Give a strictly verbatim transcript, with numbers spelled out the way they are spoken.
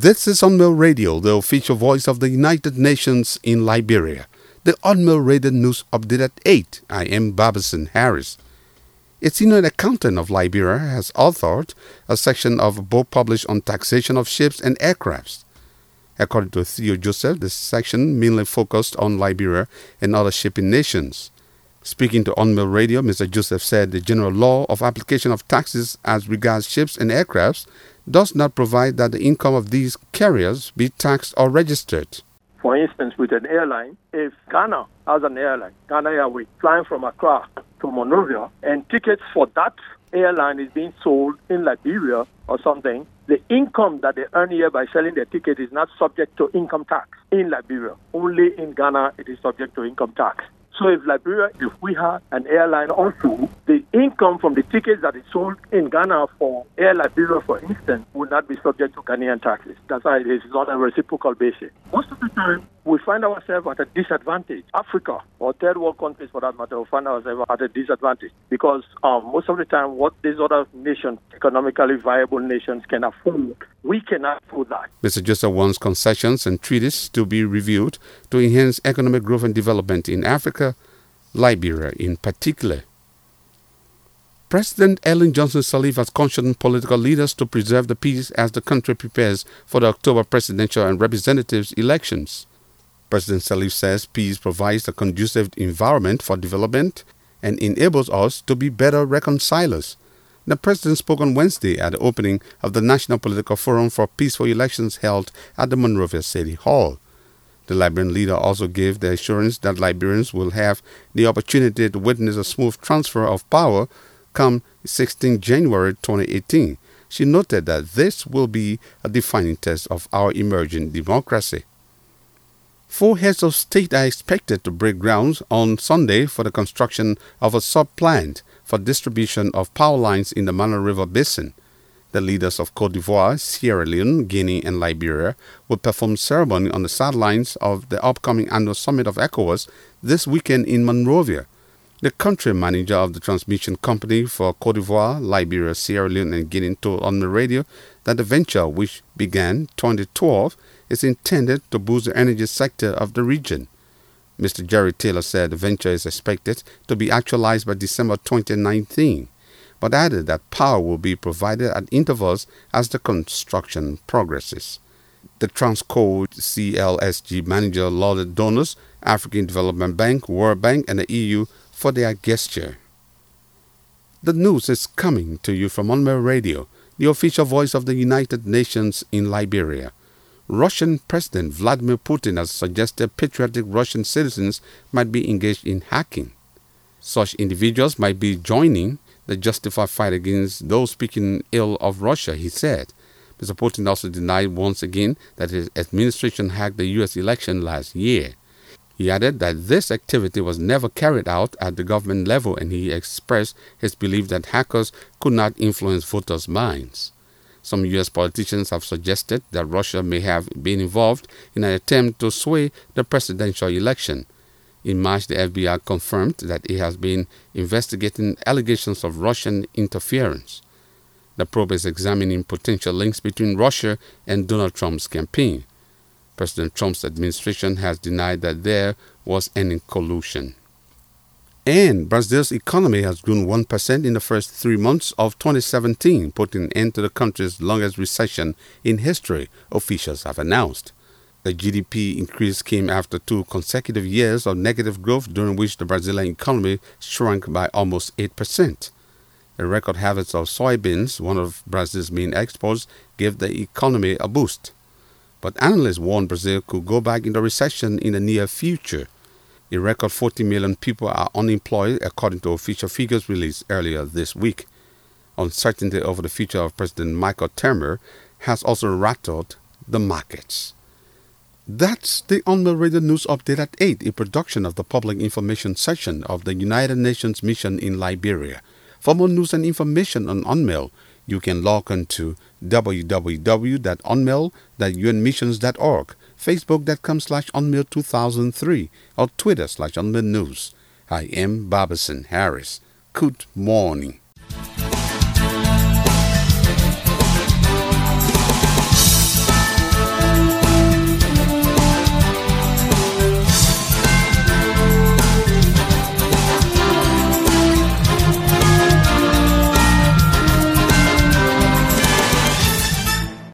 This is Unmail Radio, the official voice of the United Nations in Liberia. The Unmail Radio News Update at eight. I am Babison Harris. A senior accountant of Liberia has authored a section of a book published on taxation of ships and aircrafts. According to Theo Joseph, the section mainly focused on Liberia and other shipping nations. Speaking to Unmail Radio, Mister Joseph said the general law of application of taxes as regards ships and aircrafts does not provide that the income of these carriers be taxed or registered. For instance, with an airline, if Ghana has an airline, Ghana Airways, flying from Accra to Monrovia, and tickets for that airline is being sold in Liberia or something, the income that they earn here by selling their ticket is not subject to income tax in Liberia. Only in Ghana it is subject to income tax. So if Liberia, if we have an airline also, the income from the tickets that is sold in Ghana for Air Liberia, for instance, would not be subject to Ghanaian taxes. That's why it is on a reciprocal basis. Most of the time, we find ourselves at a disadvantage. Africa, or third world countries for that matter, we find ourselves at a disadvantage because um, most of the time what these other nations, economically viable nations, can afford, we cannot afford that. Mister Joseph wants concessions and treaties to be reviewed to enhance economic growth and development in Africa, Liberia in particular. President Ellen Johnson Sirleaf has cautioned political leaders to preserve the peace as the country prepares for the October presidential and representatives elections. President Sirleaf says peace provides a conducive environment for development and enables us to be better reconcilers. The president spoke on Wednesday at the opening of the National Political Forum for Peaceful Elections held at the Monrovia City Hall. The Liberian leader also gave the assurance that Liberians will have the opportunity to witness a smooth transfer of power come sixteenth January twenty eighteen. She noted that this will be a defining test of our emerging democracy. Four heads of state are expected to break ground on Sunday for the construction of a sub-plant for distribution of power lines in the Mana River Basin. The leaders of Cote d'Ivoire, Sierra Leone, Guinea, and Liberia will perform ceremony on the sidelines of the upcoming annual summit of ECOWAS this weekend in Monrovia. The country manager of the transmission company for Cote d'Ivoire, Liberia, Sierra Leone, and Guinea told on the radio that the venture, which began twenty twelve, is intended to boost the energy sector of the region. Mister Jerry Taylor said the venture is expected to be actualized by December twenty nineteen, but added that power will be provided at intervals as the construction progresses. The Transco C L S G manager lauded donors, African Development Bank, World Bank, and the E U for their gesture. The news is coming to you from Unmail Radio, the official voice of the United Nations in Liberia. Russian President Vladimir Putin has suggested patriotic Russian citizens might be engaged in hacking. Such individuals might be joining the justified fight against those speaking ill of Russia, he said. Mister Putin also denied once again that his administration hacked the U S election last year. He added that this activity was never carried out at the government level, and he expressed his belief that hackers could not influence voters' minds. Some U S politicians have suggested that Russia may have been involved in an attempt to sway the presidential election. In March, the F B I confirmed that it has been investigating allegations of Russian interference. The probe is examining potential links between Russia and Donald Trump's campaign. President Trump's administration has denied that there was any collusion. And Brazil's economy has grown one percent in the first three months of twenty seventeen, putting an end to the country's longest recession in history, officials have announced. The G D P increase came after two consecutive years of negative growth, during which the Brazilian economy shrunk by almost eight percent. A record harvest of soybeans, one of Brazil's main exports, gave the economy a boost. But analysts warn Brazil could go back into recession in the near future. A record forty million people are unemployed, according to official figures released earlier this week. Uncertainty over the future of President Michel Temer has also rattled the markets. That's the Unmail Radio News Update at eight, a production of the Public Information Section of the United Nations Mission in Liberia. For more news and information on Unmail, you can log on to w w w dot unmail dot u n missions dot org, facebook.com slash unmail 2003, or Twitter slash unmail news. I am Babison Harris. Good morning.